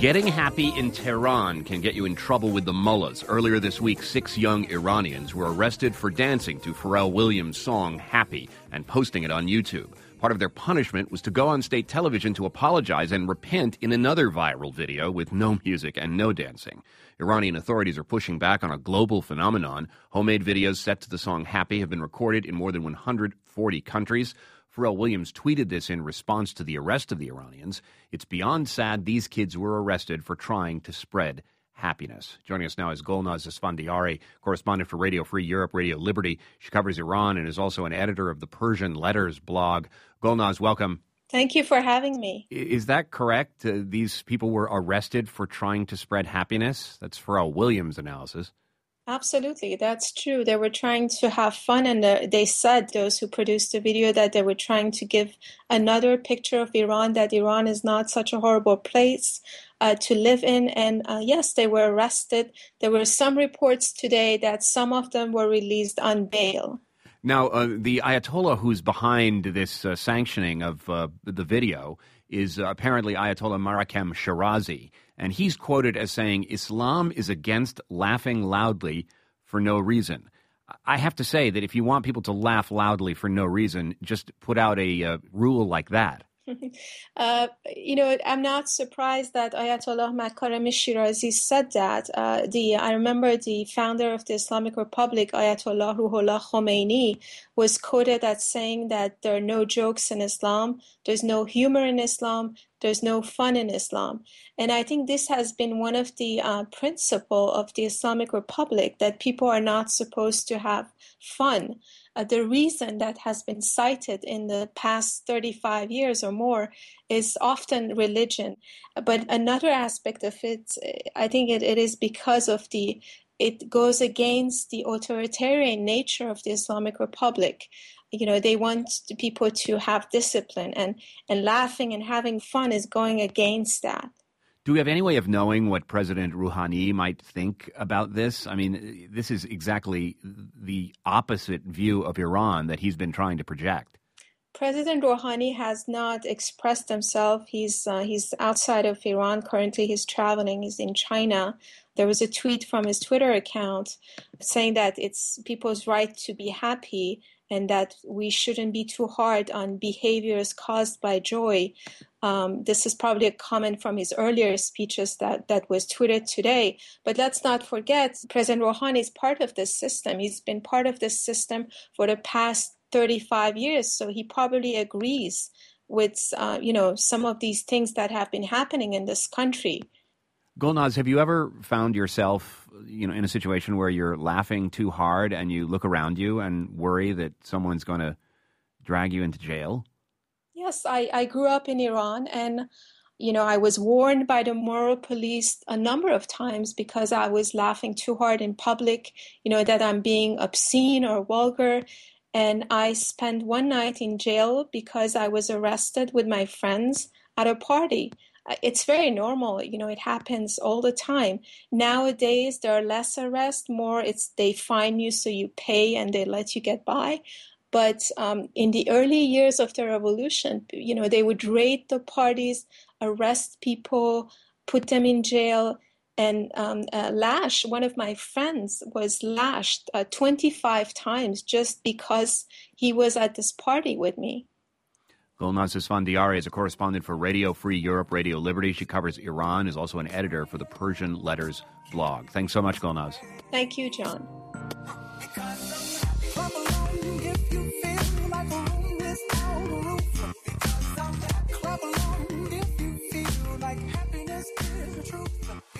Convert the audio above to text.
Getting happy in Tehran can get you in trouble with the mullahs. Earlier this week, 6 young Iranians were arrested for dancing to Pharrell Williams' song Happy and posting it on YouTube. Part of their punishment was to go on state television to apologize and repent in another viral video with no music and no dancing. Iranian authorities are pushing back on a global phenomenon. Homemade videos set to the song Happy have been recorded in more than 140 countries. Pharrell Williams tweeted this in response to the arrest of the Iranians. It's beyond sad these kids were arrested for trying to spread happiness. Joining us now is Golnaz Esfandiari, correspondent for Radio Free Europe, Radio Liberty. She covers Iran and is also an editor of the Persian Letters blog. Golnaz, welcome. Thank you for having me. Is that correct? These people were arrested for trying to spread happiness? That's Pharrell Williams' analysis. Absolutely, that's true. They were trying to have fun, and they said, those who produced the video, that they were trying to give another picture of Iran, that Iran is not such a horrible place to live in. And yes, they were arrested. There were some reports today that some of them were released on bail. Now, the Ayatollah who's behind this sanctioning of the video is apparently Ayatollah Marakem Shirazi, and he's quoted as saying, Islam is against laughing loudly for no reason. I have to say that if you want people to laugh loudly for no reason, just put out a rule like that. I'm not surprised that Ayatollah Makarem Shirazi said that. I remember the founder of the Islamic Republic, Ayatollah Ruhollah Khomeini, was quoted as saying that there are no jokes in Islam, there's no humor in Islam, there's no fun in Islam. And I think this has been one of the principles of the Islamic Republic, that people are not supposed to have fun. The reason that has been cited in the past 35 years or more is often religion. But another aspect of it, I think it is because of it goes against the authoritarian nature of the Islamic Republic. You know, they want the people to have discipline, and laughing and having fun is going against that. Do we have any way of knowing what President Rouhani might think about this? I mean, this is exactly the opposite view of Iran that he's been trying to project. President Rouhani has not expressed himself. He's outside of Iran currently. He's traveling. He's in China. There was a tweet from his Twitter account saying that it's people's right to be happy and that we shouldn't be too hard on behaviors caused by joy. This is probably a comment from his earlier speeches that was tweeted today. But let's not forget, President Rouhani is part of this system. He's been part of this system for the past 35 years. So he probably agrees with, some of these things that have been happening in this country. Golnaz, have you ever found yourself, in a situation where you're laughing too hard and you look around you and worry that someone's going to drag you into jail? Yes, I grew up in Iran, and, I was warned by the moral police a number of times because I was laughing too hard in public, that I'm being obscene or vulgar. And I spent one night in jail because I was arrested with my friends at a party. It's very normal, it happens all the time. Nowadays, there are less arrests, more they fine you so you pay and they let you get by. But in the early years of the revolution, they would raid the parties, arrest people, put them in jail, and lash. One of my friends was lashed 25 times just because he was at this party with me. Golnaz Esfandiari is a correspondent for Radio Free Europe, Radio Liberty. She covers Iran, is also an editor for the Persian Letters blog. Thanks so much, Golnaz. Thank you, John. Clap along if you feel like happiness is the truth.